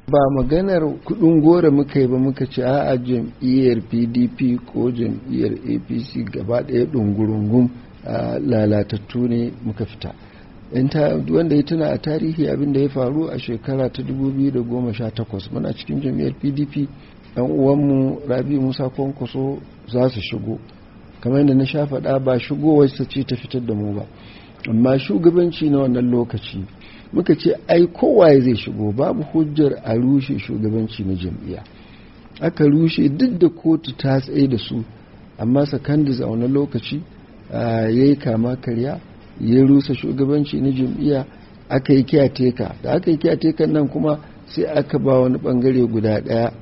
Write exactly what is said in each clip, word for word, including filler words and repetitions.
ba maganar kudin gora muka yi ba muka ce a jam'iyyar P D P ko jam'iyyar A P C gaba ɗaya ɗungurungun lalatattu ne muka fita. Wanda ya tuna a tarihi abin da ya faru a shekara ta dubu biyu da goma sha takwas muna cikin jam'iyyar P D P, ɗan uwanmu Rabi Musa Kwankwaso za su shigo, kamar yadda na sha faɗa ba shigowar ta ce ta fitar da mu ba, amma shugabanci na wannan lokaci muka ce ai kowaye zai shigo, babu hujjar a rushe shugabanci na jam'iyya. Aka rushe duk da kotu ta tsaye da su, amma sakandis a wannan lokaci ya yi kama karya ya rusa shugabanci na jam'iyya, aka yi kiyateka. Da aka yi kiyatekan nan kuma sai aka ba wani bangare guda daya,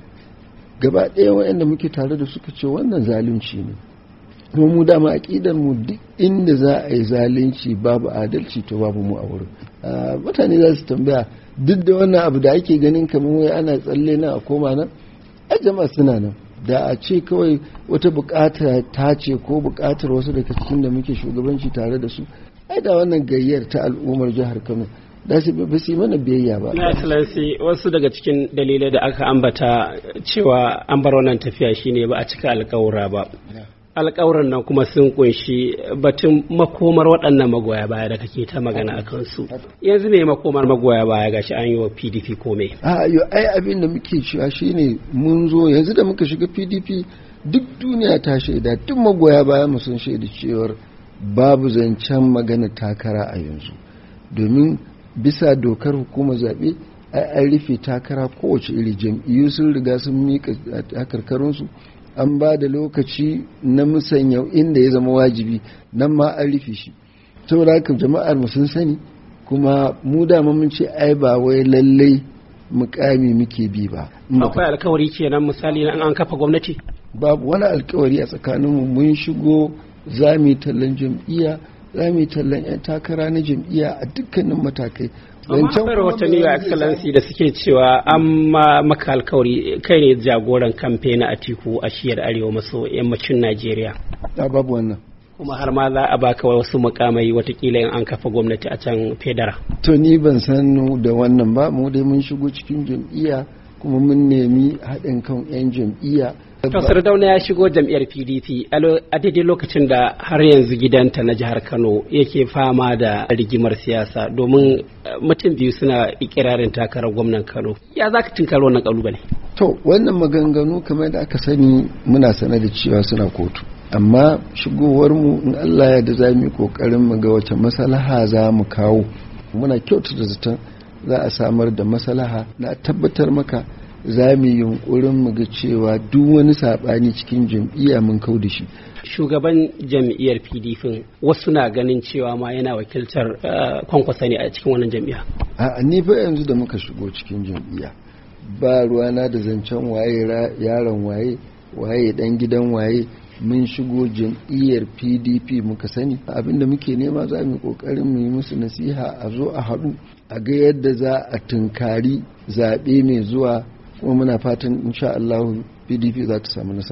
gaba ɗaya waɗanda muke tare da suka ce wannan zalunci ne. kuma mu dama aƙidar mu duk inda za a yi zalunci babu adalci to babu mu a wurin. Mutane za su tambaya duk da wannan abu da ake ganin kamar wai ana tsalle nan a koma nan, ai jama'a suna nan. Da a ce kawai wata bukata ta ce ko bukatar wasu daga cikin da muke shugabanci tare da su, ai da wannan gayyar ta al'ummar jihar Kano da su ba su mana biyayya ba. Na Excellency, wasu daga cikin dalilai da aka ambata cewa an bar wannan tafiya shine ba a cika alƙawura ba. Alƙawuran nan kuma sun kunshi batun makomar waɗannan magoya baya da kake ta magana a kansu. Yanzu me makomar magoya baya gashi an yi wa P D P kome? A yo ai abin da muke cewa shine mun zo yanzu da muka shiga P D P duk duniya ta shaida, duk magoya baya mu sun shaida cewar babu zancen magana takara a yanzu. Domin bisa dokar hukumar zaɓe ai an rufe takara kowace iri, jam'iyyu sun riga sun miƙa takarkarunsu, an ba da lokaci na musanya inda ya zama wajibi, nan ma an rufe shi. Saboda haka jama'ar mu sun sani, kuma mu dama mun ce ai ba wai lallai mukami muke bi ba. Akwai alkawari kenan misali na an kafa gwamnati? Babu wani alkawari a tsakaninmu. Mun shigo za mu yi tallan jam'iyya, za mu yi tallan 'yan takara na jam'iyya a dukkanin matakai. Amma akwai rahotanni ya Excellency da suke cewa an maka alkawari kai ne jagoran kamfe na Atiku a shiyar arewa maso yammacin Najeriya. A babu wannan. Kuma har ma za a baka wasu mukamai watakila in an kafa gwamnati a can federa. To ni ban san da wannan ba, mu dai mun shigo cikin jam'iyya kuma mun nemi haɗin kan 'yan jam'iyya. To Sardauna ya shigo jam'iyyar P D P a daidai lokacin da har yanzu gidanta na jihar Kano yake fama da rigimar siyasa, domin mutum biyu suna ikirarin takarar gwamnan Kano. Ya za ka tinkaro wannan kalubale? To wannan maganganu kamar da aka sani muna sanar da cewa suna kotu, amma shigowar mu in Allah ya da za mu yi kokarin mu ga wace maslaha za mu kawo. Muna kyautata zaton za a samar da maslaha. Na tabbatar maka za mu yi yunkurin mu ga cewa duk wani saɓani cikin jam'iyya mun kau da shi. Shugaban jam'iyyar P D P wasu na ganin cewa ma yana wakiltar Kwankwasa ne a cikin wannan jam'iyya. A'a, ni fa yanzu da muka shigo cikin jam'iyya ba ruwana da zancen waye yaron waye waye dan gidan waye. Mun shigo jam'iyyar P D P muka sani abinda muke nema, za mu yi kokarin mu yi musu nasiha, a zo a haɗu a ga yadda za a tunkari zaɓe mai zuwa, kuma muna fatan insha Allah P D P za ta samu nasara.